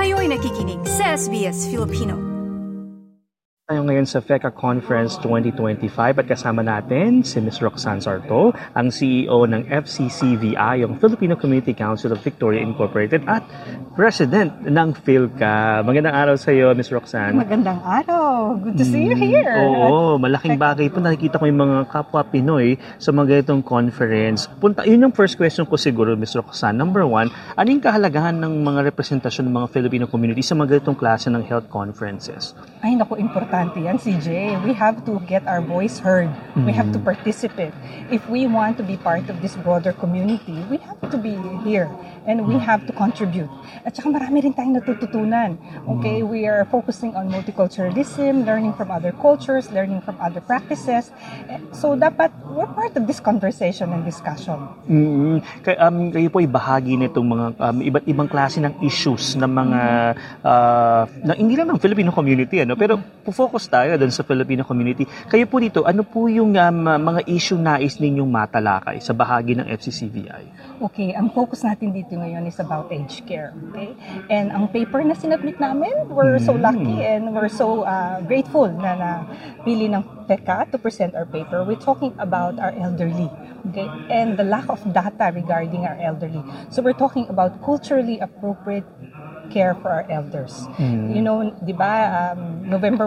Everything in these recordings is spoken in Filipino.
Kayo'y nakikinig sa SBS Filipino. Tayo ngayon sa FECA Conference 2025 at kasama natin si Ms. Roxanne Sarto, ang CEO ng FCCVI, yung Filipino Community Council of Victoria Incorporated at President ng PhilCA. Magandang araw sa iyo, Ms. Roxanne. Magandang araw. Good to see you here. Oo, malaking bagay po. Nakikita ko yung mga kapwa Pinoy sa mga ganitong conference. Yun yung first question ko siguro, Ms. Roxanne. Number one, ano yung kahalagahan ng mga representasyon ng mga Filipino community sa mga ganitong klase ng health conferences? Ay, naku, importante yan, CJ. We have to get our voice heard. We have to participate. If we want to be part of this broader community, we have to be here and we have to contribute. At saka marami rin tayong natututunan. Okay, we are focusing on multiculturalism, learning from other cultures, learning from other practices. So dapat we're part of this conversation and discussion. Kayo po ay bahagi nitong mga iba't ibang klase ng issues ng mga hindi lang ng Filipino community, pero focus tayo doon sa Filipino community. Kayo po dito, ano po yung mga issue nais ninyong matalakay sa bahagi ng FCCVI? Okay, ang focus natin dito ngayon is about aged care. Okay? And ang paper na sinabit namin, we're so lucky and we're so grateful na napili ng PhilCA to present our paper. We're talking about our elderly. Okay? And the lack of data regarding our elderly. So we're talking about culturally appropriate care for our elders. You know, di ba, November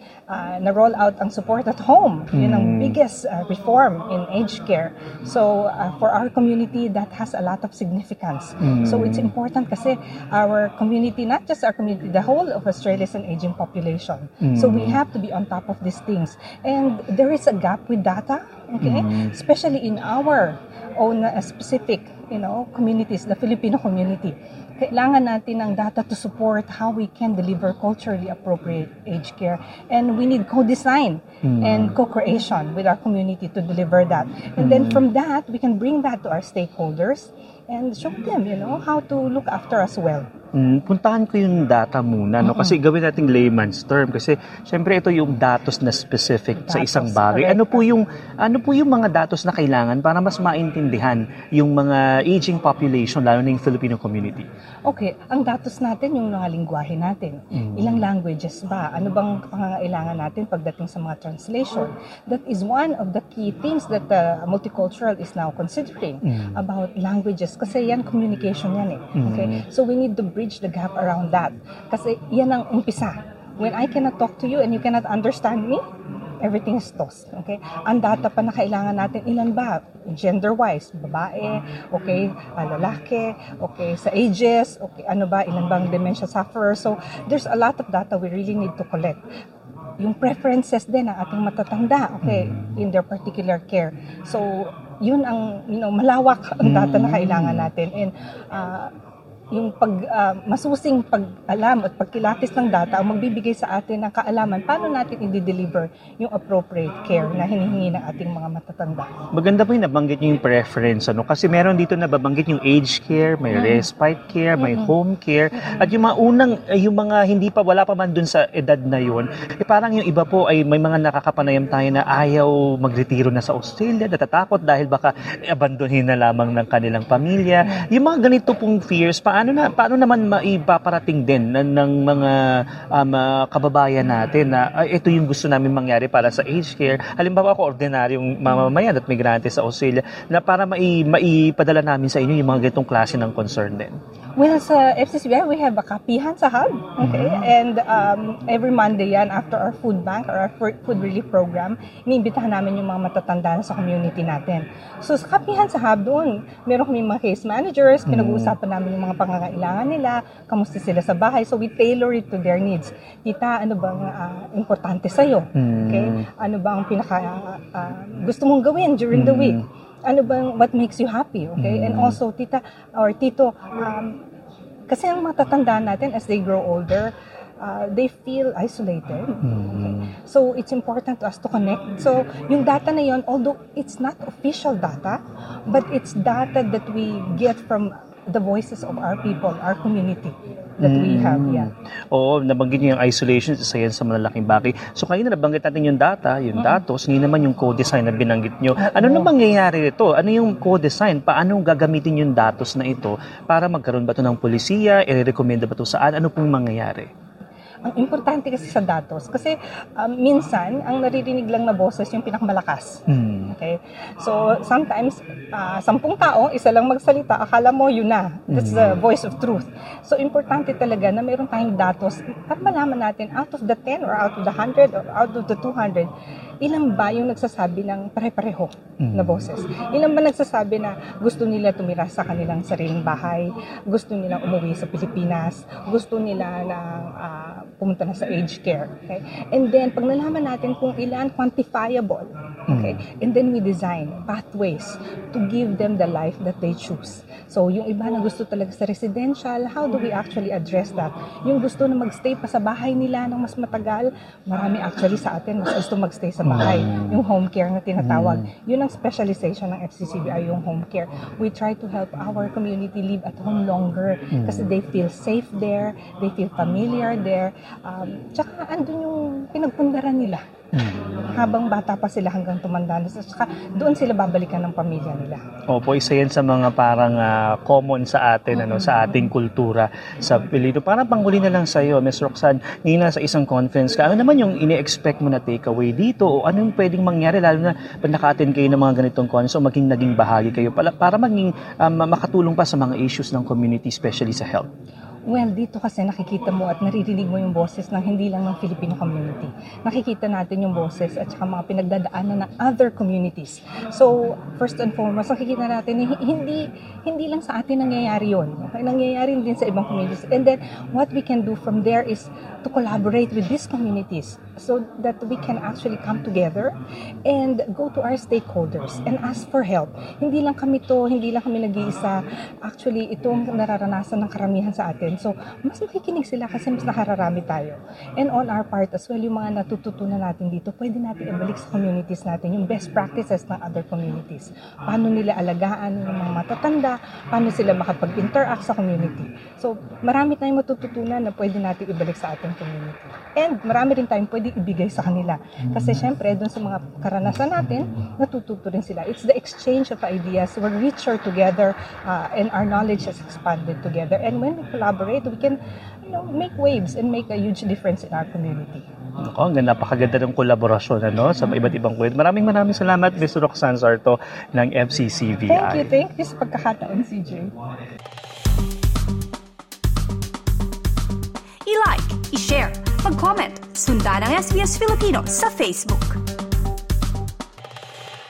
1, na-roll out ang support at home. Yun ang biggest reform in aged care. So, for our community, that has a lot of significance. So, it's important kasi our community, not just our community, the whole of Australia is an aging population. So, we have to be on top of these things. And there is a gap with data, okay? Especially in our own specific, communities, the Filipino community. Kailangan natin ng data to support how we can deliver culturally appropriate aged care. And we need co-design and co-creation with our community to deliver that. And then from that, we can bring that to our stakeholders and show them, how to look after us well. Puntahan ko yung data muna, kasi gawin nating layman's term kasi syempre ito yung datos na specific sa isang bagay. Ano po yung mga datos na kailangan para mas maintindihan yung mga aging population lalo na yung Filipino community? Okay, ang datos natin yung mga lingwahe natin. Ilang languages ba? Ano bang pangangailangan natin pagdating sa mga translation? That is one of the key things that multicultural is now considering about languages kasi yan communication yan . Okay? So we need to bridge the gap around that. Kasi yan ang umpisa. When I cannot talk to you and you cannot understand me, everything is lost. Okay? Ang data pa na kailangan natin, ilan ba? Gender-wise, babae, okay, lalaki, okay, sa ages, okay, ano ba, ilan bang dementia sufferers. So, there's a lot of data we really need to collect. Yung preferences din ng ating matatanda, okay, in their particular care. So, yun ang, malawak ang data na kailangan natin. And, yung masusing pag-alam at pagkilatis ng data ang magbibigay sa atin ng kaalaman paano natin i-deliver yung appropriate care na hinihingi ng ating mga matatanda. Maganda po yung nabanggit yung preference, kasi meron dito nababanggit yung aged care, may respite care, may home care, at yung mga hindi pa, wala pa man dun sa edad na yun, parang yung iba po ay may mga nakakapanayam tayo na ayaw magretiro na sa Australia, natatakot dahil baka abandonin na lamang ng kanilang pamilya. Yung mga ganito pong fears, paano naman maipaparating din ng mga kababayan natin na ito yung gusto namin mangyari para sa aged care. Halimbawa ako, ordinaryong mamamayan at migrante sa Australia na para maipadala namin sa inyo yung mga ganitong klase ng concern din. Well, sa FCCVI, we have a kapihan sa hub. Okay? And every Monday yan, after our food bank or our food relief program, iniimbitahan namin yung mga matatanda sa community natin. So, sa kapihan sa hub doon, meron kami mga case managers, pinag-uusapan namin yung mga pangangailangan nila, kamusta sila sa bahay. So, we tailor it to their needs. Tita, ano bang importante sa'yo? Okay? Ano bang gusto mong gawin during the week? Ano bang, what makes you happy? Okay? And also, tita or tito, kasi ang matatanda natin as they grow older, they feel isolated. Okay? So, it's important to us to connect. So, yung data na yun, although it's not official data, but it's data that we get from the voices of our people, our community that we have. Yeah. Oo, nabanggit niyo yung isolation, isa yan sa malalaking bagay. So kayo na nabanggit natin yung data, yung datos, ngayon naman yung co-design na binanggit niyo. Ano na mangyayari ito? Ano yung co-design? Paano gagamitin yung datos na ito para magkaroon ba ito ng polisiya? I-recommend ba ito saan? Ano pong mangyayari? Ang importante kasi sa datos, kasi minsan, ang naririnig lang na boses yung pinakamalakas. Okay? So, sometimes, 10 tao, isa lang magsalita, akala mo yun na. That's the voice of truth. So, importante talaga na mayroon tayong datos para malaman natin out of the 10 or out of the 100 or out of the 200, ilan ba yung nagsasabi ng pare-pareho na boses? Ilan ba nagsasabi na gusto nila tumira sa kanilang sariling bahay, gusto nila umuwi sa Pilipinas, gusto nila na pumunta na sa aged care. Okay? And then, pag nalaman natin kung ilan quantifiable, okay? And then we design pathways to give them the life that they choose. So, yung iba na gusto talaga sa residential, how do we actually address that? Yung gusto na magstay pa sa bahay nila ng mas matagal, marami actually sa atin mas gusto magstay sa bahay. Yung home care na tinatawag. Yun ang specialization ng FCCBI, yung home care. We try to help our community live at home longer kasi they feel safe there, they feel familiar there. Tsaka andun yung pinagpundaran nila. Habang bata pa sila hanggang tumanda na. Tsaka doon sila babalikan ng pamilya nila. Opo, isa yan sa mga parang common sa atin, sa ating kultura sa Pilipino. Parang panghuli na lang sa iyo, Ms. Roxanne, ngayon nasa isang conference ka, ano naman yung ini-expect mo na takeaway dito o ano yung pwedeng mangyari lalo na pag naka-attend kayo ng mga ganitong conference o maging naging bahagi kayo para maging makatulong pa sa mga issues ng community, especially sa health? Well, dito kasi nakikita mo at naririnig mo yung boses ng hindi lang ng Filipino community. Nakikita natin yung boses at saka mga pinagdadaanan ng other communities. So, first and foremost, nakikita natin hindi lang sa atin nangyayari yun. Okay? Nangyayari din sa ibang communities. And then, what we can do from there is to collaborate with these communities so that we can actually come together and go to our stakeholders and ask for help. Hindi lang kami nag-iisa. Actually, itong nararanasan ng karamihan sa atin. So, mas makikinig sila kasi mas nakararami tayo. And on our part as well, yung mga natututunan natin dito, pwede natin ibalik sa communities natin, yung best practices ng other communities. Paano nila alagaan yung mga matatanda, paano sila makapag-interact sa community. So, marami tayong matututunan na pwede natin ibalik sa ating community. And marami rin tayong pwede ibigay sa kanila. Kasi syempre, dun sa mga karanasan natin, natututo rin sila. It's the exchange of ideas. We're richer together and our knowledge has expanded together. And when we collaborate, we can make waves and make a huge difference in our community. Ang napakaganda ng kolaborasyon sa iba't ibang kwento. Maraming salamat, Ms. Roxanne Zarto ng FCCBI. Thank you sa pagkakataon, CJ. I-like, i-share, mag-comment, sundan ang SBS Filipino sa Facebook.